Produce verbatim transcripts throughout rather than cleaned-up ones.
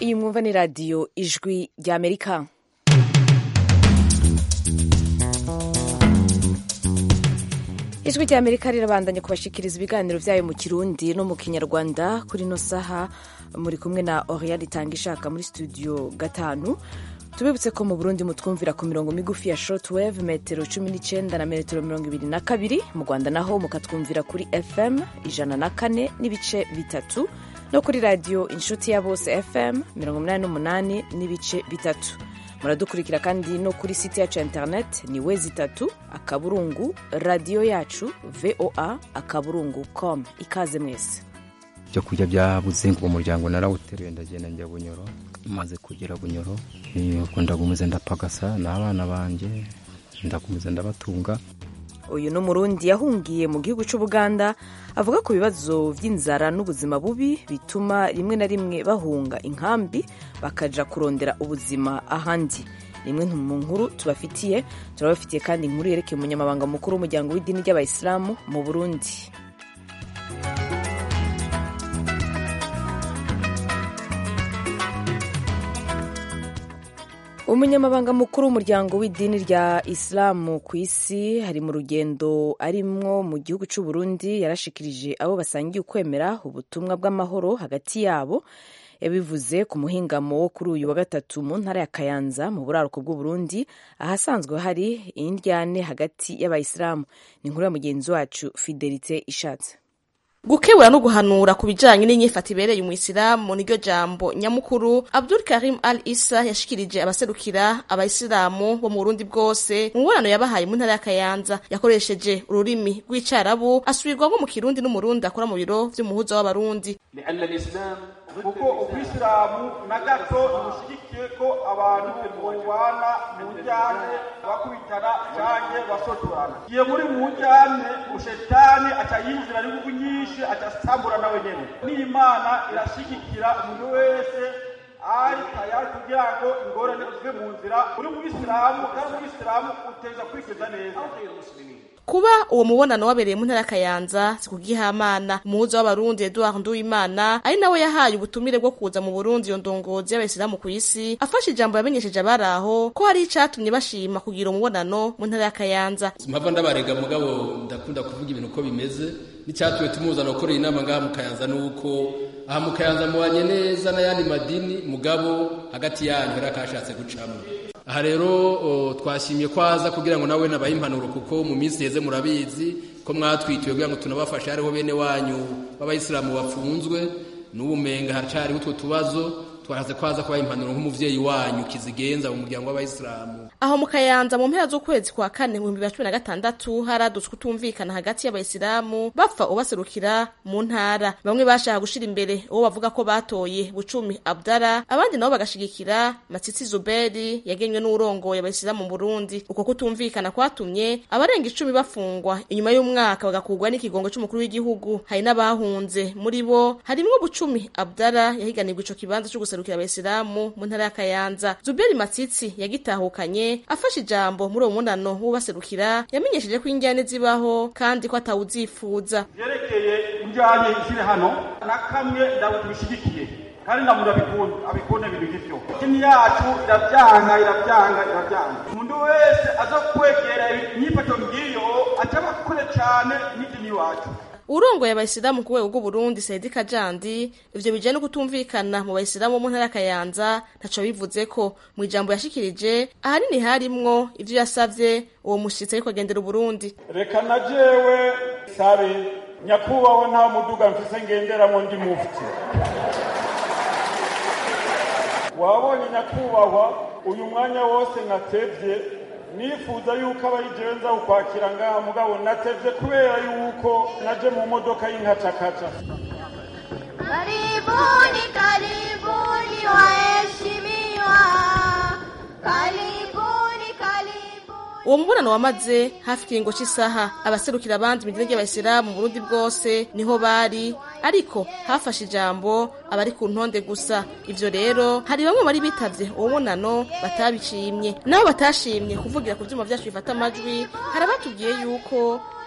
iyi mwumva ni radiyo ijwi ry'Amerika. ijwi ry'Amerika rirabandanya kubashikiriza ibiganiro vyayo mu Kirundi no mu Kinyarwanda. Kuri no saha muri kumwe na Oriane Itangishaka muri studio gatanu. Tubibutse ko mu Burundi mutwumvira ku mirongo migufi ya shortwave metero cumi n'icenda na metero mirongo ibiri na kabiri, mu Rwanda naho mukatwumvira kuri F M ijana na kane n'ibice bitatu no kuri radio Inshuti ya Bose F M mirongo umunani n'umunani n'ibice bitatu. Muradukurikira kandi no kuri site yacu internet ni wezi itatu akaburungu radio yacu voa akaburungu com. Ikaze mwese. Byo kurya byabuze ngo umuryango narawuteruye ndagenda njya Bunyoro, maze kugera Bunyoro nuko ndagumeze ndapagasa n'abana banje ndagumeze ndabatunga. Uyu no Murundi yahungiye mu gihugu cy'u Buganda avuga ku bibazo vy'inzara n'ubuzima bubi bituma rimwe na rimwe bahunga inkambi bakaja kurondera ubuzima ahandi. Rimwe mu nkuru tubafitiye turabafitiye kandi inkuru yerekeye umunyamabanga mukuru w'umuryango w'idini ry'Abayisilamu mu Burundi. Umunyamabanga mukuru w'umuryango w'idini rya Islamu ku isi hari mu rugendo arimwo mu gihugu cy'u Burundi yarashikirije abo basangiye ukwemera ubutumwa bw'amahoro hagati yabo. Yabivuze ku muhingamo wo kuri uyu wa gatatu mu ntara ya Kayanza mu buraruko bw'u Burundi ahasanzwe hari indyane hagati y'Abayisilamu. Ni inkuru ya mugenzi wacu Fidelite Ishatse. Gukebura no guhanura ku bijanye n'inyifata ibereye umuyisilamu niryo jambo nyamukuru Abdul Karim Al Issa yashikirije abaserukira abayisilamu bo mu Burundi bwose mu mubonano yabahaye mu ntara ya Kayanza. Yakoresheje ururimi rw'Icarabu asubirwamo mu Kirundi n'Umurundi akora mu biro vy'umuhuza w'Abarundi. Kuko ubisilamu na gato mushigikiye ko abantu bobana mu njyane bakubitana canke basotorana. Iyo muri mu njyane ushetani atayinjira ari nguvu nyinshi atasambura nawe nyene. N'Imana irashigikira umuntu wese ari tayari kugira ngo ingorane zive mu nzira. Uri mu Isilamu kandi mu Isilamu uteza kwikeza neza. Kuba uwo mubonano wabereye mu ntara Kayanza sikugihamana umuhuza w'Abarundi Edouard Nduwimana ari nawe yahaye ubutumire bwo kuza mu Burundi yo ndongozi y'Abayisilamu ku isi afashe ijambo yamenyesheje abaraho ko hari icatumye bashima kugira umubonano mu ntara ya Kayanza. Mpava ndabarega mugabo ndakunda kuvuga ibintu ko bimeze n'icyatuye tumuzana gukora inama ngaha mu Kayanza nuko aha mu Kayanza mubanye neza n'ayandi madini mugabo hagati yanyu rakashatse gucamo. Aha rero twashimye kwaza kugira ngo nawe nabaye impanuro kuko mu minsi yeze murabizi ko mwatwitiwe kugira ngo tunabafashe hariho bene wanyu b'Abayisilamu bafunzwe n'ubumenga haracari utwo tubazo twaraze kwaza kubaye impanuro nk'umuvyeyi wanyu kizigenza mu muryango w'Abayisilamu. Aho mu Kayanza mu mpera z'ukwezi kwa kane mu bihumbi bibiri na cumi na gatandatu haradutse kutumvikana hagati y'Abayisilamu bapfa ubaserukira mu ntara. Bamwe bashaka gushira imbere uwo bavuga ko batoye Bucumi Abdallah, abandi nabo bagashigikira Matsitsi Zuberi yagenywe n'urongoye Abayisilamu mu Burundi. Uko kutumvikana kwatumye abarenga icumi bafungwa inyuma y'umwaka bagakugwa n'ikigongo c'umukuru w'igihugu. Hari n'abahunze muri bo harimwo Bucumi Abdallah yahiganirwa ico kibanza cyo guserukira Abayisilamu mu ntara ya Kayanza. Zuberi Matsitsi yagitahukanye afashe ijambo muri uwo munano w'ubaserukira yamenyesheje ko injyane zibaho kandi ko atawuzifuza. Yerekeye injyane ikiri hano na kamwe ndabishigikiye kandi ndamura bikunda abikunda ibintu givyo. Dini yacu iravyanga iravyanga iravyanga. Umuntu wese azokwegera inyifato ngiyo ataba kure cyane n'idini wacu. Urongoye Abayisilamu ku rwego rw'u Burundi Saidi Kajandi ivyo bijanye no kutumvikana mu Bayisilamu mu ntara ya Kayanza ntaco bivuze ko mu ijambo yashikirije ahanini harimwo ivyo yasavye uwo mushitsi ariko agendera Burundi. Reka na jewe sabe nyakubaho nta muduga mfise ngenderamo ndi mufti. Wabonye nyakubahwa uyu mwanya wose natevye nifuza yuko abayigenza ukwakira ngaha mugabo natevye kubera yuko naje mu modoka y'inkacakaca. Karibuni karibuni waheshimiwa, karibuni karibuni. Uwo mubonano wamaze hafi kiringo c'isaha. Abaserukira abandi mu dini ry'Abayisilamu mu Burundi bwose niho bari, ariko hafashe ijambo abari ku ntonde gusa. Ivyo rero hari bamwe bari bitavye uwo mubonano batabishimye, nabo batashimye kuvugira ku vyuma vyacu bifata amajwi. Harabatubwiye yuko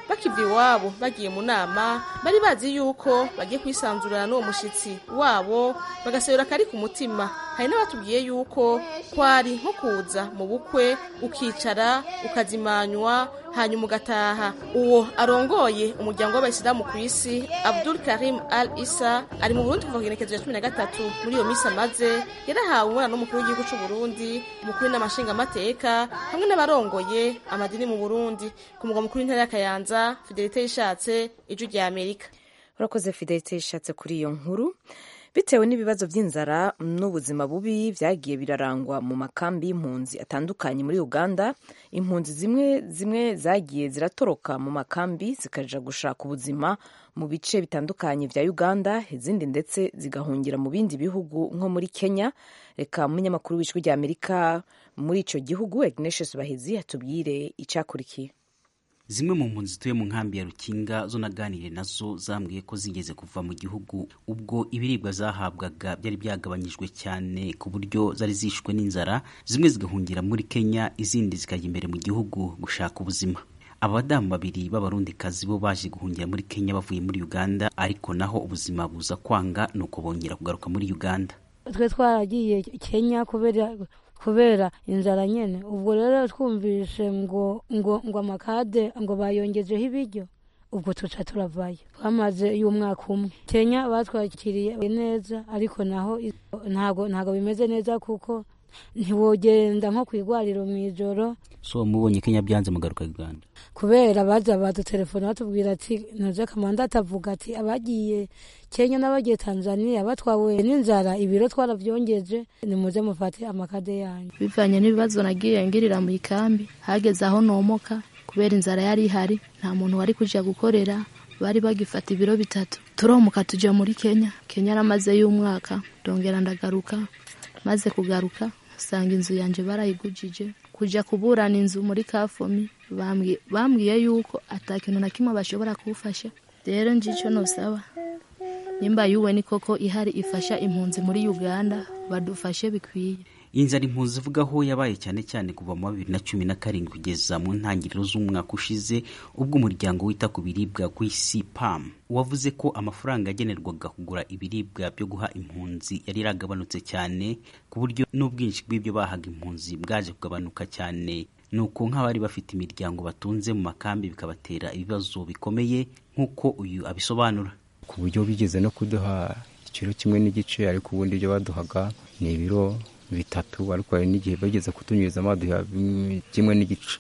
bakiva iwabo bagiye mu nama bari bazi yuko bagiye kwisanzurana n'uwo mushitsi wabo bagasebera kari ku mutima. Hari n'abatubwiye yuko kwari nko kuza mu bukwe ukicara ukazimanywa hanyuma ugataha. Uwo arongoye umuryango w'abayisilamu ku isi Abdul Karim Al Isa ari mu Burundi kuva ku igenekerezo rya cumi na gatatu. Muri iyo misi amaze yarahawe umwana n'umukuru w'igihugu c'u Burundi, umukuru n'amashinga amateka hamwe n'abarongoye amadini mu Burundi. Ku mugwa mukuru w'intara ya Kayanza, Fidelite Yishatse, Ijwi rya Amerika. Urakoze Fidelite Yishatse kuri iyo nkuru. Bitewe n'ibibazo by'inzara n'ubuzima bubi byagiye birarangwa mu makambi y'impunzi atandukanye muri Uganda, impunzi zimwe zimwe zagiye ziratoroka mu makambi zikaja gushaka ubuzima mu bice bitandukanye vya Uganda, izindi ndetse zigahungira mu bindi bihugu nko muri Kenya. Reka umunyamakuru w'Ijwi rya Amerika muri ico gihugu Ignatius Bahizi atubwire icakurikiye. Zimwe mu mpunzi zituye mu nkambi ya Rukinga zo naganire nazo zambwiye ko zigeze kuva mu gihugu ubwo ibiribwa zahabwaga byari byagabanyijwe cyane ku buryo zari zishwe n'inzara, zimwe zigahungira muri Kenya, izindi zikajya imbere mu gihugu gushaka ubuzima. Abadamu babiri b'abarundikazi bo baje guhungira muri Kenya bavuye muri Uganda, ariko naho ubuzima buza kwanga nuko bongera kugaruka muri Uganda. Twe twaragiye Kenya kubera kubera inzara nyene. Ubwo rero twumvishe ngo ngo ngo amakade ngo bayongejeho ibiryo, ubwo tuca turavayo. Twamaze y'umwaka umwe Kenya, batwakiriye neza, ariko naho ntago ntago bimeze neza kuko ntiwogenda nko kwigwarira mu ijoro. So mubonye Kenya byanze mugaruka Uganda kubera baza badutelefona batubwira ati naje kamanda atavuga ati abagiye Kenya n'abagiye Tanzania batwawe n'inzara, ibiro twaravyongeje, nimuze mufate amakade yanyu. Bivanye n'ibibazo nagiye ngirira mu ikambi, hageze aho nomoka kubera inzara yari ihari, nta muntu wari kuja gukorera, bari bagifata ibiro bitatu. Turomuka tuja muri Kenya. Kenya ramaze y'umwaka, ndongera ndagaruka. Maze kugaruka sanga inzu yanje barayigujije, kuja kuburana inzu muri Kafomi bambwiye bambwiye yuko atakintu na kimwe bashobora kufasha. Rero njico nosaba nimba yuwe ni koko ihari ifasha impunzi muri Uganda badufashe bikwiye. Inzara impunzi ivugaho yabaye cyane cyane kuva mu bibiri na cumi na karindwi kugeza mu ntangiriro z'umwaka ushize, ubwo umuryango wita ku biribwa ku isi P A M wavuze ko amafaranga agenerwaga kugura ibiribwa byo guha impunzi yari yaragabanutse cyane ku buryo n'ubwinshi bw'ibyo bahaga impunzi bwaje kugabanuka cyane, nuko nk'abari bafite imiryango batunze mu makambi bikabatera ibibazo bikomeye nk'uko uyu abisobanura. Ku buryo bigeze no kuduha ikiro kimwe n'igice, ariko ubundi ibyo baduhaga ni ibiro bitatu, ariko hari n'igihe bageze kutunyuriza amaduha kimwe n'igice.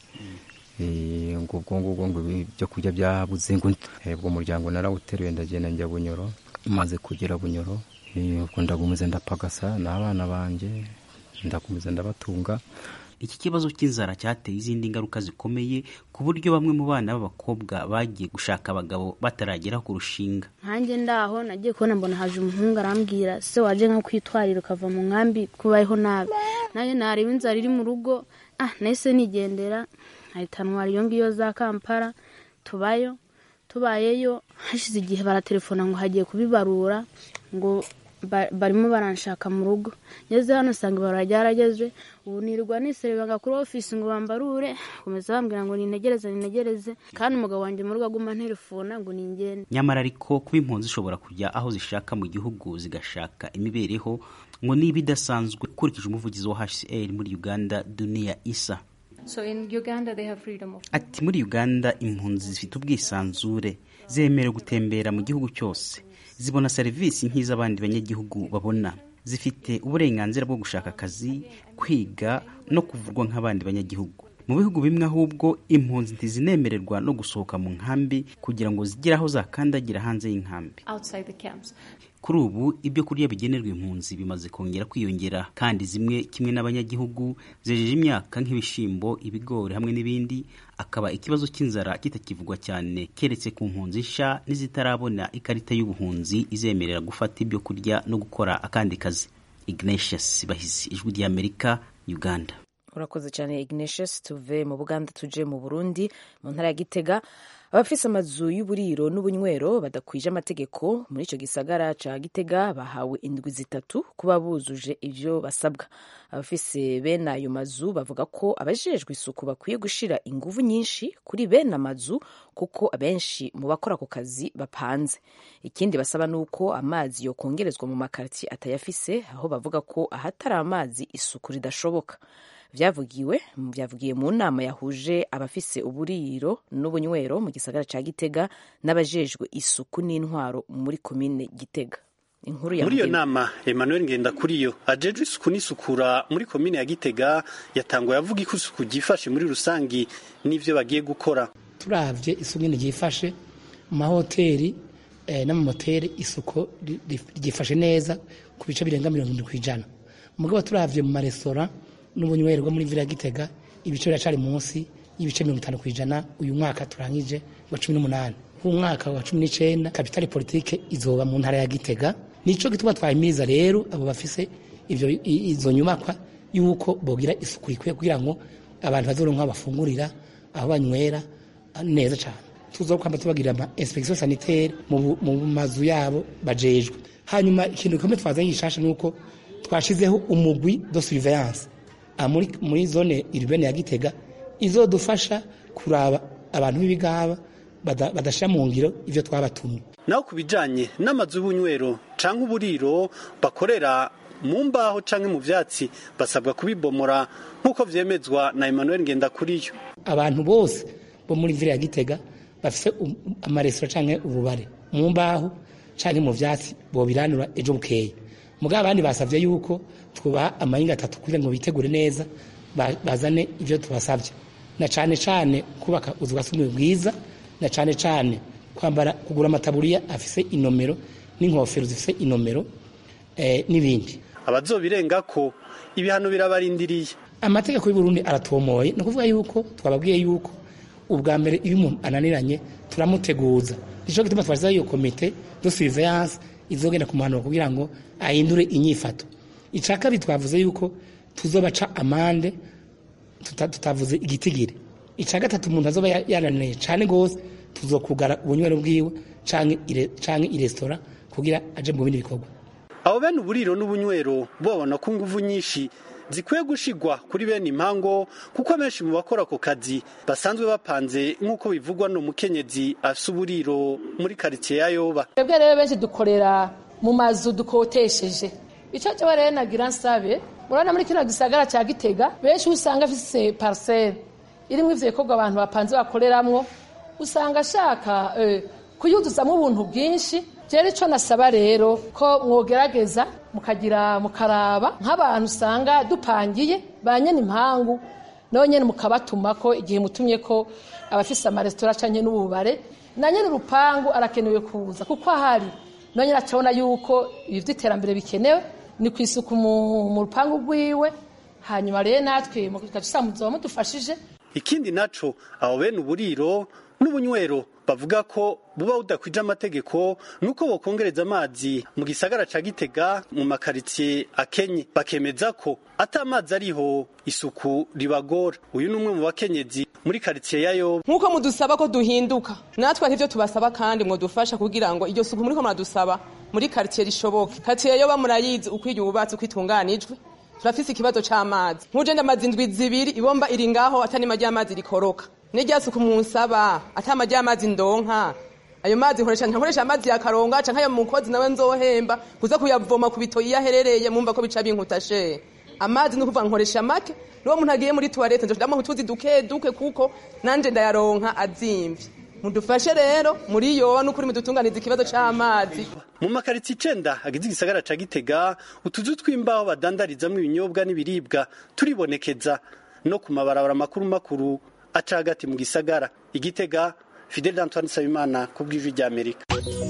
Eh ngo ubwo ngubwo ngo byo kurya byabuze ngo ubwo umuryango narawuteruye ndagenda njya Bunyoro. Maze kugera Bunyoro ubwo ndagumeze ndapagasa n'abana banje, ndakomeza ndabatunga. Iki kibazo cy'inzara cyateye izindi ngaruka zikomeye ku buryo bamwe mu bana b'abakobwa bagiye gushaka abagabo bataragera ku rushinga. Hanjye ndaho nagiye kubona mbona haje umuhungu arambwira se waje nka kwitwarira ukava mu nkambi kubayeho nabi. Naye nareba inzara iri mu rugo, ah nahise nigendera ahitanwa iyo ngiyo za Kampala, tubayo tubayeyo. Hashize igihe baratelefona ngo hagiye kubibarura ngo barimo baranshaka mu rugo. Ngeze hano sanga barajyarageze, ubu nirwa niserebaga kuri office ngo bambarure, komeza bambwira ngo nintegereze nintegereze, kandi umugabo wanje mu rugo aguma telefona ngo ningende. Nyamara ariko kuba impunzi zishobora kujya aho zishaka mu gihugu zigashaka imibereho ngo niba idasanzwe, kurikije umuvugizi wa H C R muri Uganda Dunia Isa. So in Uganda they have freedom of... Ati muri Uganda impunzi zifite ubwisanzure, zemerewe gutembera mu gihugu cyose, zibona serivisi nk'iz'abandi banyagihugu babona, zifite uburenganzira bwo gushaka akazi, kwiga no kuvurwa nk'abandi banyagihugu. Mu bihugu bimwe ahubwo impunzi ntizinemererwa no gusohoka mu nkambi kugira ngo zigire aho zakandagira hanze y'inkambi. Outside the camps. Kuri ubu ibyo kurya bigenerwa impunzi bimaze kongera kwiyongera, kandi zimwe kimwe n'abanyagihugu zejeje imyaka nk'ibishimbo, ibigori hamwe n'ibindi, akaba ikibazo cy'inzara kitakivugwa cyane, keretse ku mpunzi nsha n'izitarabona ikarita y'ubuhunzi izemerera gufata ibyo kurya no gukora akandi kazi. Ignatius Bahizi, Ijwi ry'Amerika, Uganda. Urakoze cyane Ignatius. Tuve mu Buganda tuje mu Burundi, mu ntara ya Gitega, abafise amazu y'uburiro n'ubunywero badakwije amategeko muri ico gisagara ca Gitega bahawe indwi zitatu kuba bujuje ivyo basabwa. Abafise bene ayo mazu bavuga ko abajejwe isuku bakwiye gushira inguvu nyinshi kuri bene amazu kuko abenshi mu bakora ako kazi bapanze. Ikindi basaba nuko amazi yo kongerezwa mu makartier atayafise, aho bavuga ko ahatari amazi isuku ridashoboka. Vyavugiwe vyavugiye mu nama yahuje abafise uburiro n'ubunywero mu gisagara ca Gitega n'abajejwe isuku n'intwaro muri komine Gitega. Inkuru ya muri iyo nama Emmanuel Ngendakuriyo ajejwe isuku n'isukura muri komine ya Gitega yatanguye avuga ko isuku gifashe muri rusangi n'ivyo bagiye gukora. Turavye isuku ni gifashe mu mahoteli eh, n'amamoteri isuku gifashe neza ku bice birenga mirongo indwi kwijana. Mugabo turavye mu maresitora n'ubunywero bwo muri Villa Gitega ibice biracari munsi y'ibice mirongo itanu kwijana uyu mwaka turangije wa cumi n'umunani. Uyu mwaka wa cumi n'icenda kapitale politike izoba mu ntara ya Gitega. Nico gituma twahimiriza rero abo bafise ivyo izo nyumakwa yuko bogira isuku ikwiye kugira ngo abantu bazoronka bafungurira aho banywera neza cyane. Tuzokwamba tubagira ama inspection sanitaire mu, mu mazu yabo bajejwe. Hanyuma ikintu gikomeye twazanye gishasha nuko twashizeho umugwi de surveillance muri muri zone urbaine ya Gitega izodufasha kuraba abantu b'ibigaba badashira mu ngiro ivyo twabatumye. Naho kubijanye n'amazu y'ubunywero canke uburiro bakorera mu mbaho canke mu vyatsi basabwa kubibomora nkuko vyemezwa na Emmanuel Ngendakuriyo. Abantu bose bo muri Villa ya Gitega bafise um, amaresitora canke ububare mu mbaho canke mu vyatsi bo biranura ejo bukeye. Mugabo abandi basavye yuko twubaha amahinga atatu kugira ngo bitegure neza bazane ivyo tubasavye, na cane cane kubaka uzu bwa sugumwe bwiza, na cane cane kwambara kugura amataburiya afise inomero n'inkofero zifise inomero eh, n'ibindi. Abazobirenga ko ibihano birabarindiriye. Amategeko y'u Burundi aratomoye, no kuvuga yuko twababwiye yuko ubwa mbere iyo umuntu ananiranye turamuteguza. Nico gituma twaza iyo komite de surveillance izogenda kumuhanura kugira ngo ahindure inyifato. Icaka bitwavuze yuko tuzobaca amande tutavuze igitigire. Icaka gatatu umuntu azoba yananiye cyane gose tuzokugara ubunywero bwiwe canke ire canke irestora kugira aje mu bindi bikorwa. Abo bene uburiro n'ubunywero bobona ko nguvu nyinshi zikwiye gushigwa kuri bene impango kuko benshi mu bakora ko kazi basanzwe bapanze nkuko bivugwa no mukenyezi asuburiro muri quartier ya Yoba. Twebwe rero benshi dukorera mu mazu dukotesheje. Ico cyo rero nagira nsabe murana muri kino gisagara ca Gitega benshi usanga afise parcelle irimwe ivyo bikorwa abantu bapanze bakoreramwo usanga ashaka eh, kuyuzuzamo ubuntu bwinshi. Jeri ico nasaba rero ko mwogerageza mukagira mukaraba nk'abantu usanga dupangiye banyene impangu nonyene mukabatuma ko igihe mutumye ko abafise amaresitora canke n'ububare nanyene urupangu arakenewe kuza kuko ahari nonyene acabona yuko ibi vy'iterambere bikenewe ni kwisuku mu rupangu rwiwe. Hanyuma rero natwe mukatusa muzoba mudufashije. Ikindi naco abo bene uburiro n'ubunywero bavuga ko buba budakwije amategeko nuko bokongereza amazi mu gisagara ca Gitega mu makaritie akenye, bakemeza ko ata amazi ariho isuku ribagora. Uyu numwe mu bakenyezi muri quartier ya Yoba. Nkuko mudusaba ko duhinduka natwe arivyo tubasaba kandi mwo dufasha kugira ngo iryo suku muri ko muradusaba muri quartier rishoboke. Quartier ya Yoba murayizi ukwiye ububatsi kwitunganijwe. Turafise ikibazo c'amazi. Nkuje ndamazi indwi zibiri ibomba iri ngaho atani majya amazi rikoroka. Nijya suku munsaba atama jya amazi ndonka. Ayo mazi nkoresha nkoresha amazi ya karonga canka yo mukozi nawe nzohemba kuza kuyavoma ku bitoyi yaherereye mumva ko bica binkutashe. Amazi no kuva nkoresha make niwo muntu agiye muri toilette nje ndamo tuzi duke duke kuko nanje ndayaronka azimvye. Mudufashe rero muri Yoba n'ukuri mudutunganiza ikibazo c'amazi. Mu makariti icenda agize igisagara ca Gitega utuzu tw'imbaho badandarizamwe ibinyobwa n'ibiribwa turibonekeza no ku mabarabara makuru makuru aca hagati mu gisagara. Igitega, Fidel Antoine Sabimana ku bw'ijwi rya Amerika.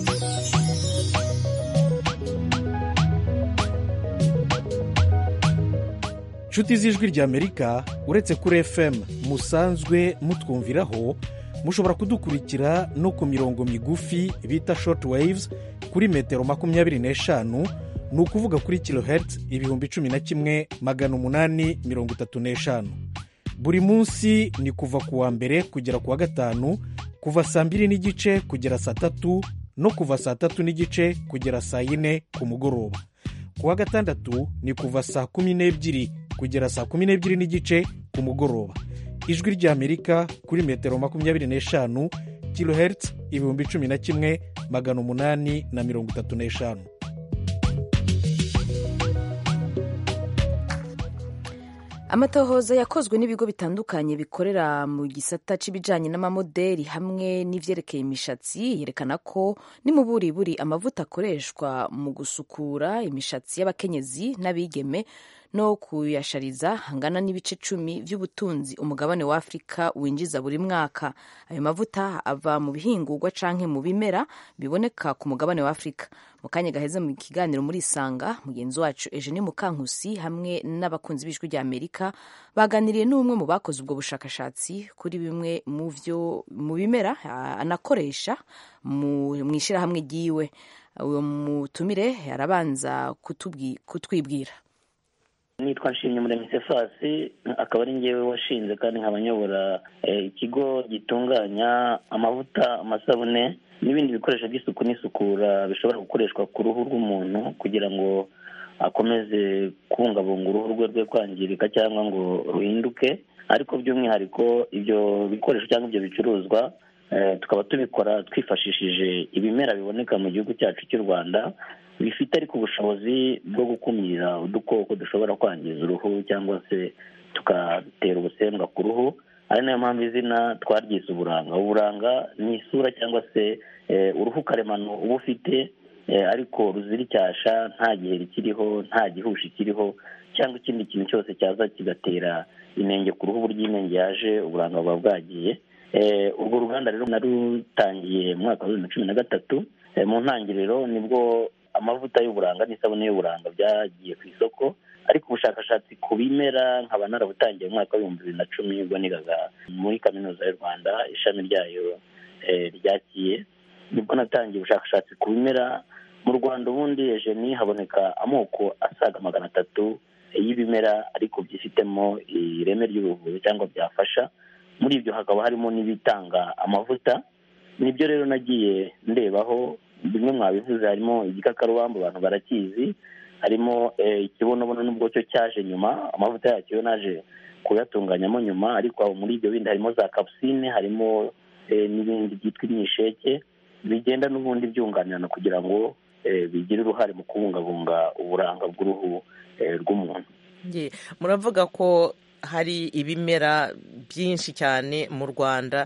Nshuti z'ijwi rya Amerika uretse kuri F M musanzwe mutwumviraho, mushobora kudukurikira no ku mirongo migufi bita short waves kuri metero makumyabiri n'eshanu, ni ukuvuga kuri kilohertz ibihumbi cumi na kimwe magana umunani mirongo itatu n'eshanu. buri munsi ni kuva ku wa mbere kugera ku wa gatanu, kuva saa mbiri n'igice kugera saa tatu no kuva saa tatu n'igice kugera saa yine ku mugoroba. Ku wa gatandatu ni kuva saa kumi n'ebyiri kugera saa kumi n'ebyiri n'igice ku mugoroba. Ijwi ry'Amerika kuri metero makumyabiri n'eshanu, kilohertz ibihumbi cumi na kimwe magana umunani na mirongo itatu n'eshanu. Amatohoza yakozwe n'ibigo bitandukanye bikorera mu gisata c'ibijanye n'amamodeli hamwe n'ivyerekeye imishatsi yerekana ko ni mu buriburi amavuta akoreshwa mu gusukura imishatsi y'abakenyezi n'abigeme no kuyashariza hangana n'ibice cumi vy'ubutunzi umugabane wa Afrika winjiza buri mwaka. Ayo mavuta ava mu bihingurwa canke mu bimera biboneka ku mugabane wa Afrika. Mu kanya gaheze mu kiganiro muri Isanga, mugenzi wacu Eugenie Mukankusi hamwe n'abakunzi b'ijwi rya Amerika baganiriye n'umwe mu bakoze ubwo bushakashatsi kuri bimwe mu vyo mu bimera anakoresha mu ishirahamwe ryiwe. Uwo mutumire yarabanza kutwibwira. Nitwa Nshimye Muremyi Sefasi, akaba ari njyewe washinze kandi nkabanyobora ikigo gitunganya amavuta, amasabune n'ibindi bikoresho by'isuku n'isukura bishobora gukoreshwa ku ruhu rw'umuntu kugira ngo akomeze kubungabunga uruhu rwe rwe kwangirika cyangwa ngo ruhinduke. Ariko by'umwihariko ibyo bikoresho cyangwa ibyo bicuruzwa tukaba tubikora twifashishije ibimera biboneka mu gihugu cyacu cy'u Rwanda bifite ariko ubushobozi bwo gukumira udukoko dushobora kwangiza uruhu cyangwa se tukatera ubusembwa ku ruhu. Ari nayo mpamvu izina twaryise uburanga. Uburanga ni isura cyangwa se uruhu karemano uba ufite ariko ruzira icyasha, nta giheri kiriho, nta gihushi kiriho cyangwa ikindi kintu cyose cyaza kigatera inenge ku ruhu. Burya inenge yaje uburanga buba bwagiye. Urwo ruganda rero narutangiye mu mwaka wa bibiri na cumi na gatatu. Mu ntangiriro nibwo amavuta y'uburanga n'isabune y'uburanga byagiye ku isoko, ariko ubushakashatsi ku bimera nkaba narabutangiye mu mwaka w'ibihumbi bibiri na cumi ubwo nigaga muri kaminuza y'u Rwanda ishami ryayo ryakiye. Nibwo natangiye ubushakashatsi ku bimera. Mu Rwanda ubundi Eugenie haboneka amoko asaga magana atatu y'ibimera ariko byifitemo ireme ry'ubuvuzi cyangwa byafasha. Muri ibyo hakaba harimo n'ibitanga amavuta. Nibyo rero nagiye ndebaho. Bimwe mwabivuze, harimo igikakarubamba, abantu barakizi, harimo ikibonobono n'ubwo cyo cyaje nyuma, amavuta yacyo yo naje kuyatunganyamo nyuma, ariko muri ibyo bindi harimo za kapusine, harimo n'ibindi byitwa imyisheke bigenda n'ubundi byunganirana kugira ngo bigire uruhare mu kubungabunga uburanga bw'uruhu rw'umuntu. Muravuga ko hari ibimera byinshi cyane mu Rwanda,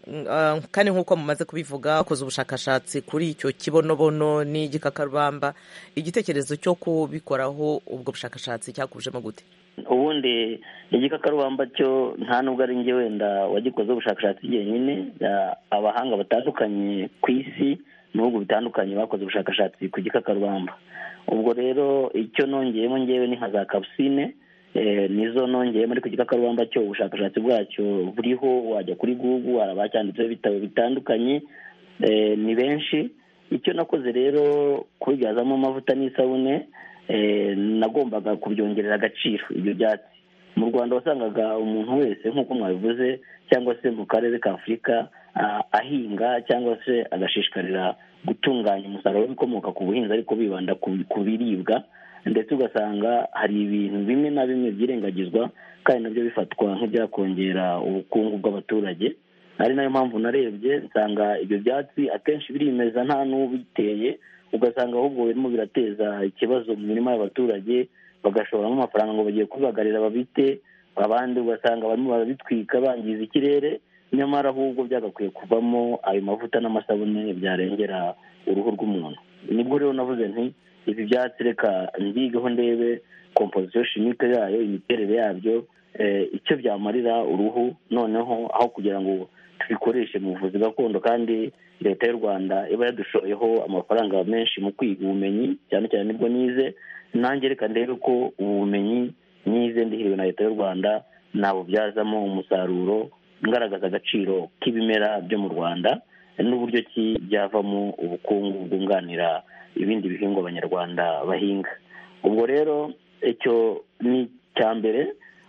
kandi nk'uko mumaze kubivuga akoze ubushakashatsi kuri icyo kibonobono n'igikakarubamba. Igitekerezo cyo kubikoraho ubwo bushakashatsi cyakujemo gute? Ubundi igikakarubamba cyo nta nubwo ari njye wenda wagikoze ubushakashatsi jyenyine. Abahanga batandukanye ku isi mu bihugu bitandukanye bakoze ubushakashatsi ku gikakarubamba. Ubwo rero icyo nongeyemo njyewe ni nka za kapusine, nizo nongeye muri ku gikakarubamba cyo ubushakashatsi bwacyo buriho, wajya kuri Google arabacyanditseho ibitabo bitandukanye, ni benshi. Icyo nakoze rero kubibyazamo amavuta n'isabune, nagombaga kubyongerera agaciro ibyo byatsi. Mu Rwanda wasangaga umuntu wese nk'uko mwabivuze cyangwa se mu karere ka Afurika ahinga cyangwa se agashishikarira gutunganya umusaruro w'ibikomoka ku buhinzi ariko bibanda ku biribwa, ndetse ugasanga hari ibintu bimwe na bimwe byirengagizwa kandi nabyo bifatwa nk'ibyakongera ubukungu bw'abaturage. Ari nayo mpamvu narebye nsanga ibyo byatsi akenshi birimeza nta n'ubiteye, ugasanga ahubwo birimo birateza ikibazo mu mirima y'abaturage, bagashoramo amafaranga ngo bagiye kubibagarira babite, abandi ugasanga barimo barabitwika bangiza ikirere, nyamara ahubwo byagakwiye kuvamo ayo mavuta n'amasabune byarengera uruhu rw'umuntu. Nibwo rero navuze nti ibi byatsi reka mbigeho ndebe komposition chimique yayo, imiterere yabyo, icyo byamarira uruhu, noneho aho kugira ngo tubikoreshe mu buvuzi gakondo. Kandi leta y'u Rwanda iba yadushoyeho amafaranga menshi mu kwiga ubumenyi, cyane cyane nibwo nize nanjye, reka ndebe ko ubumenyi nize ndihiriwe na leta y'u Rwanda nabubyazamo umusaruro, ngaragaza agaciro k'ibimera byo mu Rwanda n'uburyo ki byavamo ubukungu bwunganira ibindi bihingwa abanyarwanda bahinga. Ubwo rero icyo ni cya mbere.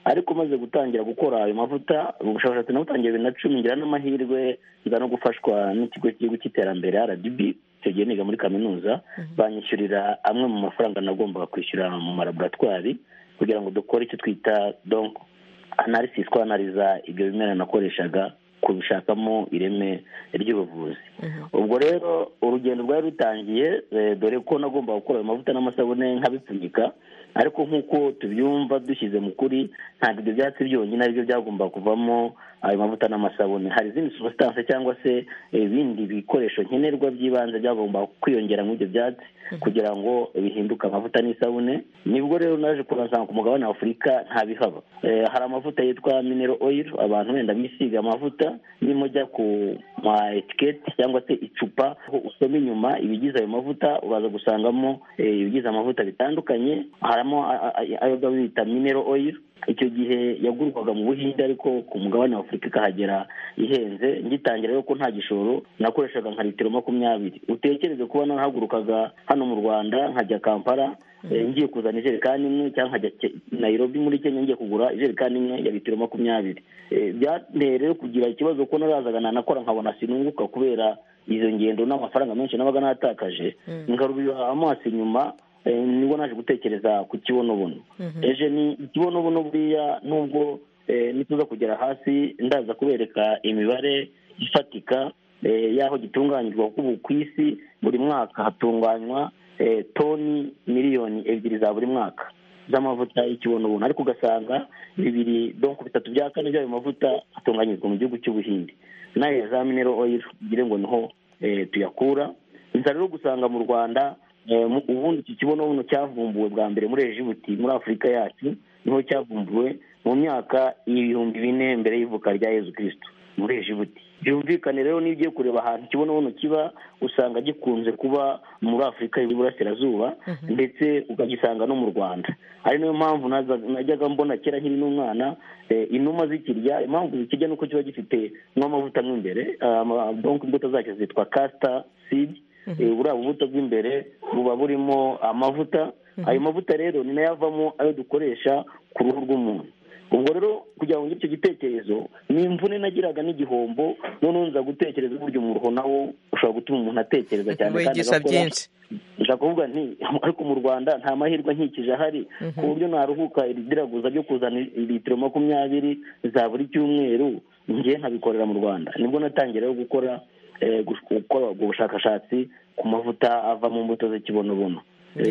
ariko maze gutangira gukora ayo mavuta ubushakashatsi nabutangiye bibiri na cumi ngira n'amahirwe nza no gufashwa n'ikigo cy'igihugu cy'iterambere R D B icyo gihe niga muri kaminuza banyishyurira amwe mu mafaranga nagombaga kwishyura mu malaboratwari kugira ngo dukore icyo twita donc analysis twanaliza ibyo bimera nakoreshaga kubishakamo ireme ry'ubuvuzi. Ubwo rero urugendo rwari rutangiye dore ko nagomba gukora amavuta n'amasabune nkabipfunyika, ariko nk'uko tubyumva dushyize mu kuri ntabwo ibyo byatsi byonyine aribyo byagomba kuvamo ayo mavuta n'amasabune. Hari izindi substance cyangwa se ibindi bikoresho nkenerwa by'ibanze byagomba kwiyongera muri ibyo byatsi kugira ngo bihinduke amavuta n'isabune. Nibwo rero naje kurasanga ku mugabane wa Afurika ntabihaba. Hari amavuta yitwa mineral oil abantu wenda bisiga amavuta, nimo jya ku ma etiquette cyangwa se icupa usoma inyuma ibigize ayo mavuta uraza gusangamo ibigize amavuta bitandukanye, harimo ayo bita mineral oil. Icyo gihe yagurwaga mu Buhinde ariko ku mugabane wa Afurika ikahagera ihenze. Ngitangira rero ko nta gishoro nakoreshaga nka litiro makumyabiri. Utekereze kuba nahagurukaga hano mu Rwanda nkajya Kampala ngiye kuzana ijerekani imwe cyangwa nkajya Nairobi muri Kenya ngiye kugura ijerekani imwe ya litiro makumyabiri. Byanteye rero kugira ikibazo ko narazaga nanakora nkabona sinunguka kubera izo ngendo n'amafaranga menshi nabaga natakaje. Ngarubira amaso inyuma nibwo naje gutekereza ku kibonobono. Eje ni ikibonobono buriya nubwo nituza kugera hasi ndaza kubereka imibare ifatika y'aho gitunganyirwa kuko ku isi buri mwaka hatunganywa toni miliyoni ebyiri za buri mwaka z'amavuta y'ikibonobono, ariko ugasanga bibiri donc bitatu bya kane by'ayo mavuta atunganyizwa mu gihugu cy'Ubuhinde. Nayo za mineral oil ngire ngo niho tuyakura. Nza rero gusanga mu Rwanda ubundi iki kibonobono cyavumbuwe bwa mbere muri Egibuti muri Afurika yacu, niho cyavumbuwe mu myaka ibihumbi bine mbere y'ivuka rya Yezu Kristo muri Egibuti. Byumvikane rero niyo ugiye kureba ahantu ikibonobono kiba usanga gikunze kuba muri Afurika y'Iburasirazuba ndetse ukagisanga no mu Rwanda. Ari nayo mpamvu najyaga mbona kera nkiri n'umwana inuma zikirya, impamvu zikirya nuko kiba gifite n'amavuta mo imbere, donc imbuto zacyo zitwa castor seed. Buriya bubuto bw'imbere buba burimo amavuta. Ayo mavuta rero ni nayo avamo ayo dukoresha ku ruhu rw'umuntu. Ubwo rero kugira ngo ngire icyo gitekerezo ni imvune nagiraga n'igihombo, noneho nza gutekereza uburyo mu ruho nawo ushobora gutuma umuntu atekereza cyane kandi agakora. Nshaka kuvuga nti ariko mu Rwanda nta mahirwe nkikije ahari ku buryo naruhuka iridiraguza ryo kuzana litiro makumyabiri za buri cyumweru ngiye nkabikorera mu Rwanda. Nibwo natangira rero gukora gukora ubushakashatsi ku mavuta ava mu mbuto z'ikibonobono.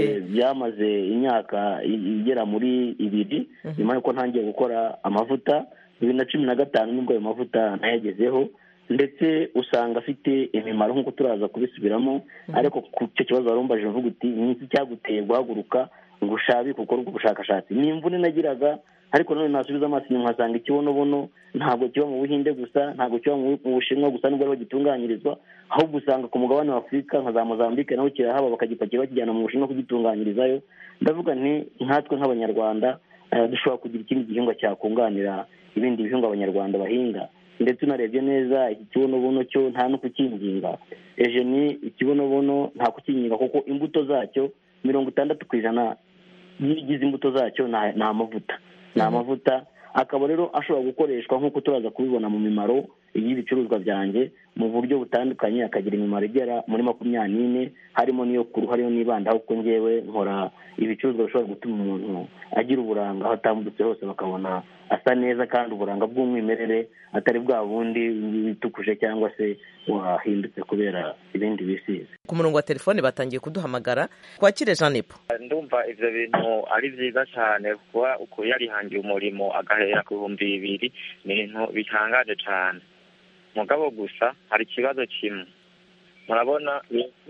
Byamaze imyaka igera muri ibiri nyuma y'uko ntangiye gukora amavuta. Bibiri na cumi na gatanu nibwo ayo mavuta nayagezeho, ndetse usanga afite imimaro nk'uko turaza kubisubiramo. Ariko ku cyo kibazo warumbaje mvuga uti ni iki cyaguteye guhaguruka ngo ushabike ukore ubwo bushakashatsi? Ni imvune nagiraga, ariko none nasubiza amaso inyuma nkasanga ikibonobono ntabwo kiba mu Buhinde gusa, ntabwo kiba mu Bushinwa gusa nubwo ariho gitunganyirizwa, ahubwo usanga ku mugabane wa Afurika nka za Mozambique naho kirahaba, bakagipakira bakijyana mu Bushinwa kugitunganyirizayo. Ndavuga nti nkatwe nk'Abanyarwanda dushobora kugira ikindi gihingwa cyakunganira ibindi bihingwa Abanyarwanda bahinga. Ndetse unarebye neza iki kibonobono cyo nta no kukinginga. Eje ni ikibonobono nta kukinginga kuko imbuto zacyo mirongo itandatu ku ijana y'igize imbuto zacyo ni amavuta. Ni amavuta akaba rero ashobora gukoreshwa nk'uko turaza kubibona mu mimaro y'ibicuruzwa byanjye mu buryo butandukanye, akagira imimaro igera muri makumyabiri n'ine, harimo n'iyo ku ruhu hariyo nibandaho kuko ngewe nkora ibicuruzwa bishobora gutuma umuntu agira uburanga aho atambutse hose bakabona asa neza kandi uburanga bw'umwimerere atari bwa bundi bitukuje cyangwa se wahindutse kubera ibindi bisize. Ku murongo wa telefone batangiye kuduhamagara. Kwakire Jean Nepo. Ndumva ivyo bintu ari vyiza cyane kuba uko yarihangiye umurimo agahera ku bihumbi bibiri, ni ibintu bitangaje cyane. Mugabo gusa hari ikibazo kimwe, murabona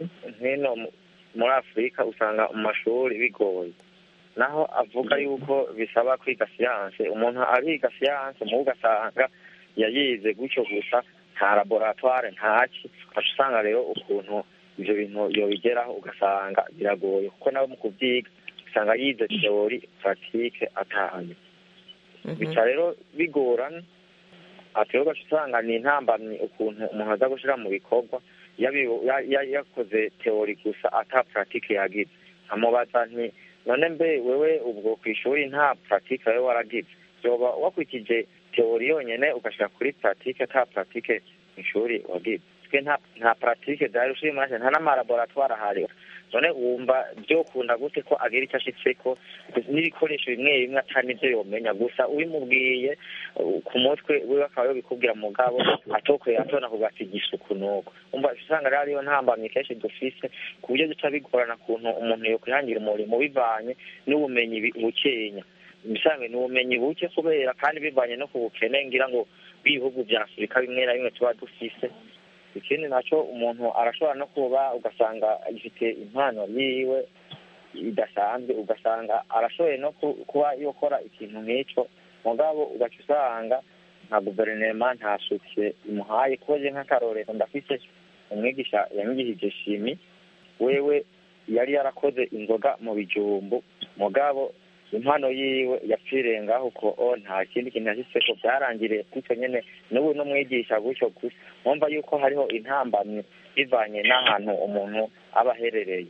hino muri Afurika usanga mu mashuri bigoye, naho avuga yuko bisaba kwiga siyanse. Umuntu ariga siyanse mu ugasanga yayize gutyo gusa, nta laboratoire ntaki, usanga rero ukuntu ivyo bintu yobigeraho ugasanga biragoye, kuko nawe mu kubyiga usanga yize theory pratique atahaye, bica rero bigorana. Atiyoga usanga ni intambamyi ukuntu umuntu aza gushira mu bikorwa yakoze theory gusa ata pratique yagize. Amubaza nti none mbe wewe ubwo kwishuri nta pratique wewe waragize? yoba wakurikije teori yonyene ugashika kuri pratique ata pratique ishuri wagize twe nta nta pratique zari ushiri muri nta n'amalaboratoire ahari none wumva byokunda gute ko agira icyo ashitseko n'ibikoresho bimwe bimwe atari nivyo yomenya gusa ubimubwiye ku mutwe we bakaba yobikubwira mugabo atokweye atona kugatigisha ukunuko umva usanga rero ariyo ntambamye kenshi dufise ku buryo duca bigorana kuntu umuntu yo kwihangira umurimo bivanye n'ubumenyi bukenya bisanzwe n'ubumenyi buke kubera kandi bivanye no ku bukene ngira ngo bihugu bya Afurika bimwe na bimwe tuba dufise ikindi naco umuntu arashobora no kuba ugasanga ifite impano yiwe idasanzwe ugasanga arashoboye no kuba yokora ikintu nk'ico mugabo ugaca usanga nka guverinoma nta succès imuhaye koje nk'akarorero ndafise umwigisha yanyigishije shimi wewe yari yarakoze inzoga mu bijumbu mugabo impano yiwe yapfiriye ngaho ko o nta kindi kintu yashyize ko byarangiriye kuko nyene n'ubu no mwigisha gutyo gusa mwumva yuko hariho intambamye bivanye n'ahantu umuntu aba aherereye.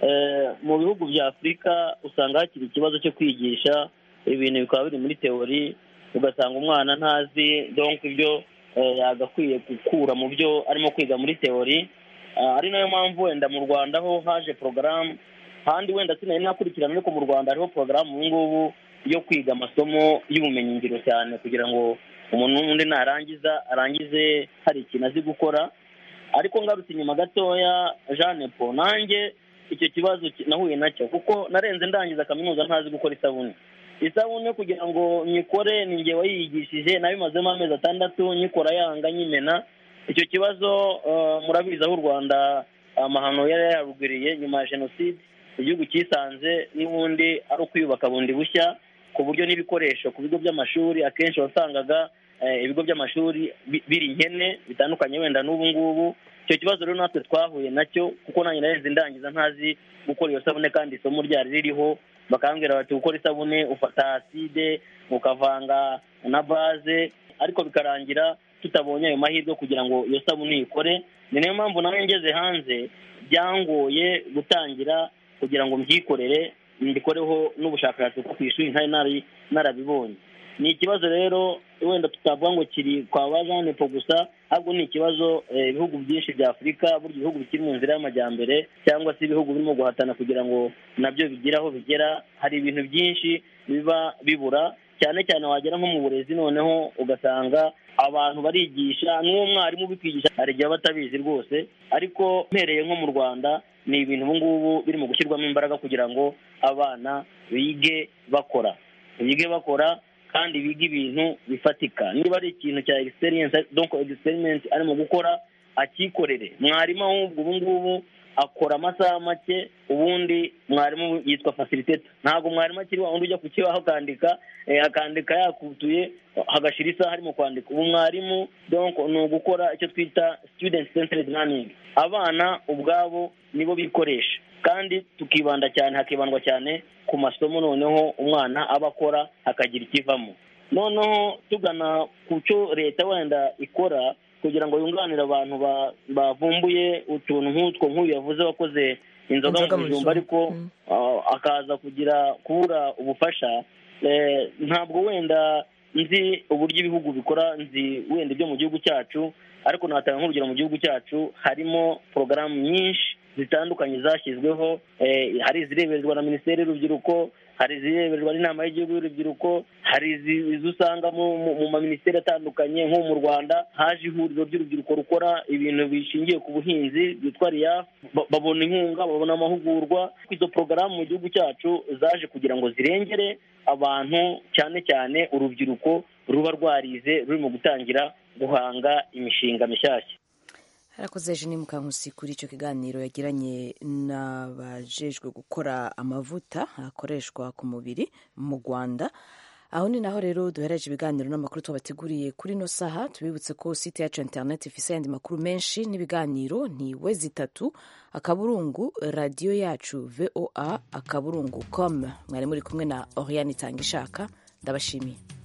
Mu bihugu bya Afurika usanga hakiri ikibazo cyo kwigisha ibintu bikaba biri muri teori ugasanga umwana ntazi donc ibyo yagakwiye gukura mu byo arimo kwiga muri teori ari nayo mpamvu wenda mu Rwanda ho haje porogaramu handi wenda sinari nakurikirana ariko mu Rwanda hariho porogaramu ubu ngubu yo kwiga amasomo y'ubumenyi ngiro cyane kugira ngo umuntu n'undi narangiza arangize hari ikintu azi gukora. Ariko ngarutse inyuma gatoya Jeanne Paul nanjye icyo kibazo nahuye nacyo kuko narenze ndangiza kaminuza ntazi gukora isabune isabune kugira ngo nyikore ninjye wayigishije nabimazemo amezi atandatu nyikora yanga nyimena. Icyo kibazo uh, murabiza aho u Rwanda amahano yari yarugiriye nyuma ya jenoside igihugu cyisanze n'ubundi ari ukwiyubaka bundi bushya ku buryo n'ibikoresho ku bigo by'amashuri akenshi wasangaga eh, ibigo by'amashuri biri nkene bitandukanye wenda n'ubu ngubu. Icyo kibazo rero natwe twahuye nacyo kuko nanjye narenze ndangiza ntazi gukora iyo sabune kandi isomo ryari ririho bakambwira bati gukora isabune ufata acide ukavanga na base ariko bikarangira tutabonye ayo mahirwe kugira ngo iyo sabune ikore. Ni nayo mpamvu nawe ngeze hanze byangoye gutangira kugira ngo mbyikorere mbikoreho n'ubushakashatsi ku ishuri ntari nari narabibonye. Ni ikibazo rero wenda tutavuga ngo kiri kwa Jeanne Paul gusa ahubwo ni ikibazo ibihugu eh, byinshi bya Afurika burya ibihugu bikiri mu nzira y'amajyambere cyangwa se ibihugu birimo guhatana kugira ngo nabyo bigeraho bigera. Hari ibintu byinshi biba bibura cyane cyane wagera nko mu burezi noneho ugasanga abantu barigisha n'uwo mwarimu bikigisha hari igihe batabizi rwose. Ariko mpereye nko mu Rwanda ni ibintu ubu ngubu birimo gushyirwamo imbaraga kugira ngo abana bige bakora bige bakora kandi biga ibintu bifatika. Niba ari ikintu cya experience donc experiment arimo gukora akikorere. Mwarimu ahubwo ubu ngubu akora amasaha make ubundi mwarimu yitwa facilitator. Ntabwo mwarimu akiri wa undi ujya kukibaho akandika eh, akandika yakutuye hagashira isaha arimo kwandika. Ubu mwarimu donc no gukora icyo twita student centered learning. Abana ubwabo nibo bikoresha kandi tukibanda cyane hakibandwa cyane ku masomo noneho umwana abakora akagira ikivamo. Noneho tugana ku cyo leta wenda ikora kugira ngo yunganire abantu bavumbuye utuntu nk'utwo nk'uyu yavuze wakoze inzoga mu bijumba ariko mm. uh, akaza kugira kubura ubufasha. Eh, ntabwo wenda nzi uburyo ibihugu bikora nzi wenda ibyo mu gihugu cyacu ariko natanga nk'urugero mu gihugu cyacu harimo porogaramu nyinshi zitandukanye zashyizweho. Eh, hari izireberezwa na Minisiteri y'Urubyiruko, hari izireberezwa n'Inama y'Igihugu y'Urubyiruko, hari izo usanga mu maminisiteri atandukanye. Nko mu Rwanda haje ihuriro ry'urubyiruko rukora ibintu bishingiye ku buhinzi byitwa R I A F, babona inkunga babona amahugurwa. Izo porogaramu mu gihugu cyacu zaje kugira ngo zirengere abantu cyane cyane urubyiruko ruba rwarize ruri mu gutangira guhanga imishinga mishyashya. harakoze Jeanne Mukankusi kuri icyo kiganiro yagiranye n'abajejwe gukora amavuta akoreshwa ku mubiri mu Rwanda. Aho ni naho rero duhereje ibiganiro n'amakuru twabateguriye kuri no saha. Tubibutse ko site yacu internet ifise yandi makuru menshi n'ibiganiro ni wezi itatu akaburungu radio yacu voa akaburungu com. Mwari muri kumwe na Oriane Itangishaka. Ndabashimiye.